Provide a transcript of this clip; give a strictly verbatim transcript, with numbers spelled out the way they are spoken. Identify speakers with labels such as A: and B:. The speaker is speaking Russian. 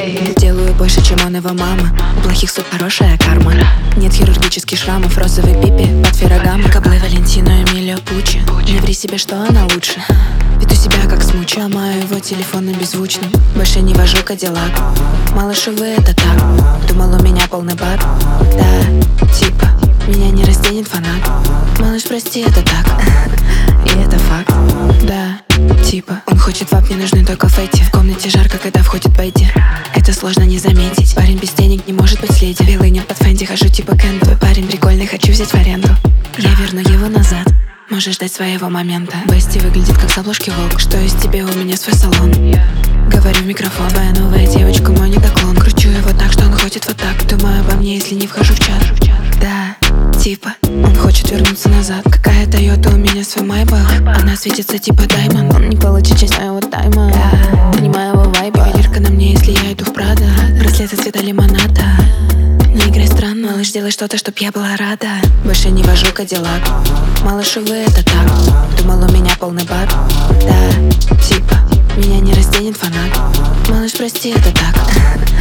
A: Делаю больше, чем он его мама. У плохих суд хорошая карма. Нет хирургических шрамов, розовой пипи под Феррагамом. Каблы Валентино, Эмилио Пуччи. Не ври себе, что она лучше. Веду себя как смуч. Ломаю его телефон на беззвучном. Больше не вожу кадиллак. Малыш, увы, это так. Думал, у меня полный бак. Да, типа, меня не разденет фанат. Малыш, прости, это так. И это факт. Да, типа, он хочет вап, мне нужны только фэти. В комнате жарко, когда входит Бетти. Это сложно не заметить. Парень без денег не может быть леди. Белый нет под Фэнди, хожу типа Кэнду. Твой парень прикольный, хочу взять в аренду. Я верну его назад. Можешь ждать своего момента. Бести выглядит как с обложки Волк. Что из тебя, у меня свой салон. Говорю в микрофон, твоя новая девочка, мой недоклон. Кручу его так, что он ходит вот так. Думаю обо мне, если не вхожу в чат. Да, типа, он хочет вернуться назад. Какая Тойота, у меня свой Майбах. Она светится типа даймонд. Он не получит часть моего тайма. Да, понимаю его вайба. Ювелирка на мне, если я иду в Прадо. Браслеты цвета лимоната. Не играй странно, малыш, делай что-то, чтоб я была рада. Больше не вожу кадиллак. Малыш, увы, это так. Думал, у меня полный бак. Да, типа, меня не разденет фанат. Малыш, прости, это так.